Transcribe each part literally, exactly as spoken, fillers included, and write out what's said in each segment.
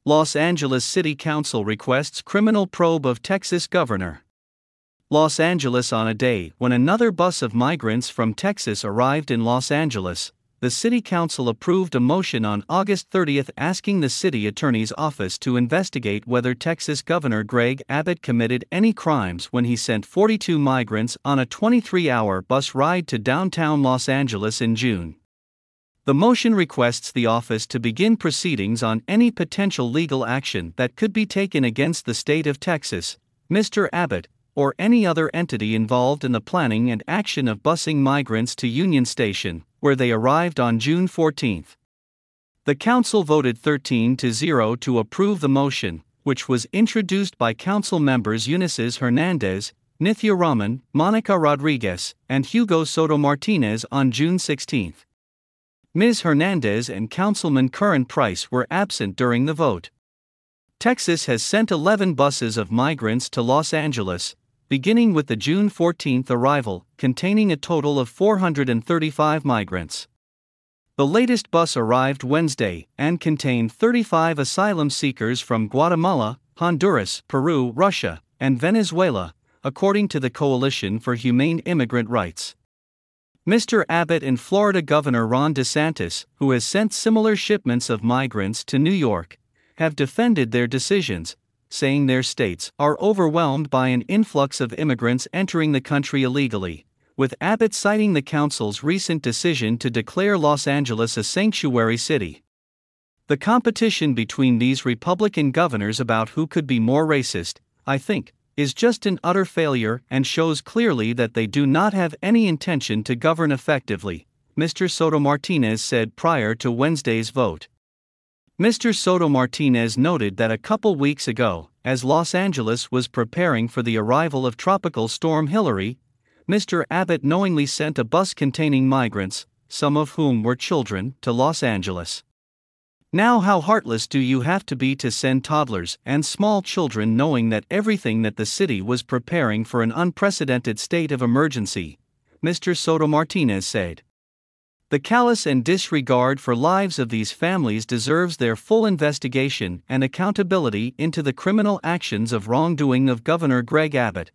Los Angeles City Council requests criminal probe of Texas governor. Los Angeles. On a day when another bus of migrants from Texas arrived in Los Angeles, the City Council approved a motion on August thirtieth asking the city attorney's office to investigate whether Texas Governor Greg Abbott committed any crimes when he sent forty-two migrants on a twenty-three hour bus ride to downtown Los Angeles in June. The motion requests the office to begin proceedings on any potential legal action that could be taken against the state of Texas, Mister Abbott, or any other entity involved in the planning and action of busing migrants to Union Station, where they arrived on June fourteenth. The council voted thirteen to zero to approve the motion, which was introduced by council members Ulises Hernandez, Nithya Raman, Monica Rodriguez, and Hugo Soto Martinez on June sixteenth. Miz Hernandez and Councilman Curran Price were absent during the vote. Texas has sent eleven buses of migrants to Los Angeles, beginning with the June fourteenth arrival, containing a total of four hundred thirty-five migrants. The latest bus arrived Wednesday and contained thirty-five asylum seekers from Guatemala, Honduras, Peru, Russia, and Venezuela, according to the Coalition for Humane Immigrant Rights. Mister Abbott and Florida Governor Ron DeSantis, who has sent similar shipments of migrants to New York, have defended their decisions, saying their states are overwhelmed by an influx of immigrants entering the country illegally, with Abbott citing the council's recent decision to declare Los Angeles a sanctuary city. The competition between these Republican governors about who could be more racist, I think, is just an utter failure and shows clearly that they do not have any intention to govern effectively, Mister Soto Martinez said prior to Wednesday's vote. Mister Soto Martinez noted that a couple weeks ago, as Los Angeles was preparing for the arrival of Tropical Storm Hilary, Mister Abbott knowingly sent a bus containing migrants, some of whom were children, to Los Angeles. Now, how heartless do you have to be to send toddlers and small children knowing that everything that the city was preparing for an unprecedented state of emergency, Mister Soto Martinez said. The callous and disregard for lives of these families deserves their full investigation and accountability into the criminal actions of wrongdoing of Governor Greg Abbott.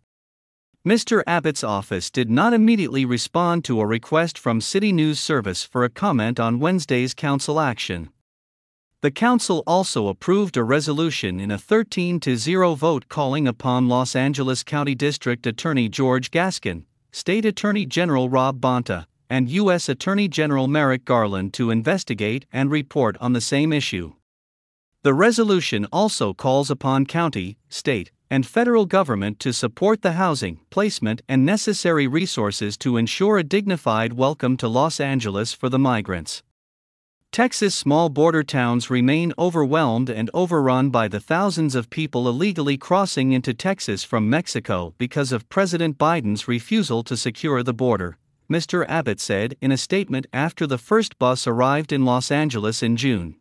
Mister Abbott's office did not immediately respond to a request from City News Service for a comment on Wednesday's council action. The council also approved a resolution in a thirteen to zero vote calling upon Los Angeles County District Attorney George Gaskin, State Attorney General Rob Bonta, and U S Attorney General Merrick Garland to investigate and report on the same issue. The resolution also calls upon county, state, and federal government to support the housing, placement, and necessary resources to ensure a dignified welcome to Los Angeles for the migrants. Texas' small border towns remain overwhelmed and overrun by the thousands of people illegally crossing into Texas from Mexico because of President Biden's refusal to secure the border, Mister Abbott said in a statement after the first bus arrived in Los Angeles in June.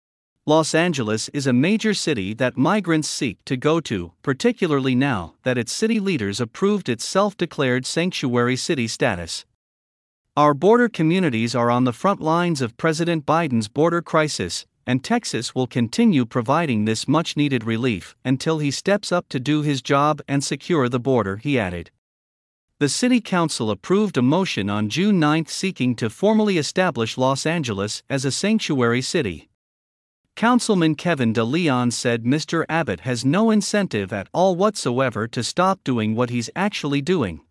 Los Angeles is a major city that migrants seek to go to, particularly now that its city leaders approved its self-declared sanctuary city status. Our border communities are on the front lines of President Biden's border crisis, and Texas will continue providing this much-needed relief until he steps up to do his job and secure the border, he added. The City Council approved a motion on June ninth seeking to formally establish Los Angeles as a sanctuary city. Councilman Kevin De Leon said Mister Abbott has no incentive at all whatsoever to stop doing what he's actually doing.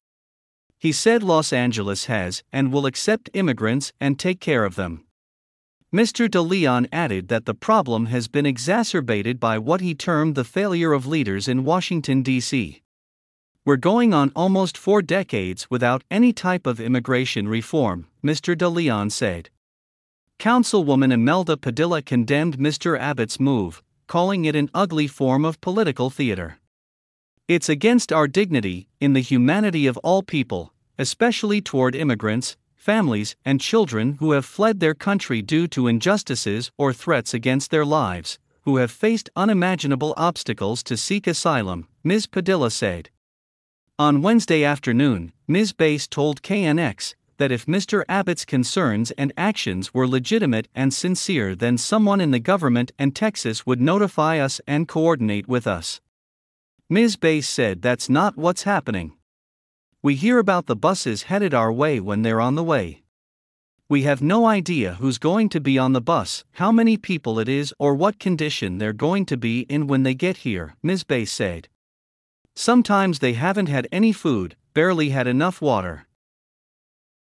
He said Los Angeles has and will accept immigrants and take care of them. Mister De Leon added that the problem has been exacerbated by what he termed the failure of leaders in Washington, D C We're going on almost four decades without any type of immigration reform, Mister De Leon said. Councilwoman Imelda Padilla condemned Mister Abbott's move, calling it an ugly form of political theater. It's against our dignity, in the humanity of all people, especially toward immigrants, families, and children who have fled their country due to injustices or threats against their lives, who have faced unimaginable obstacles to seek asylum, Miz Padilla said. On Wednesday afternoon, Miz Bass told K N X that if Mister Abbott's concerns and actions were legitimate and sincere, then someone in the government and Texas would notify us and coordinate with us. Miz Bass said that's not what's happening. We hear about the buses headed our way when they're on the way. We have no idea who's going to be on the bus, how many people it is, or what condition they're going to be in when they get here, Miz Bass said. Sometimes they haven't had any food, barely had enough water.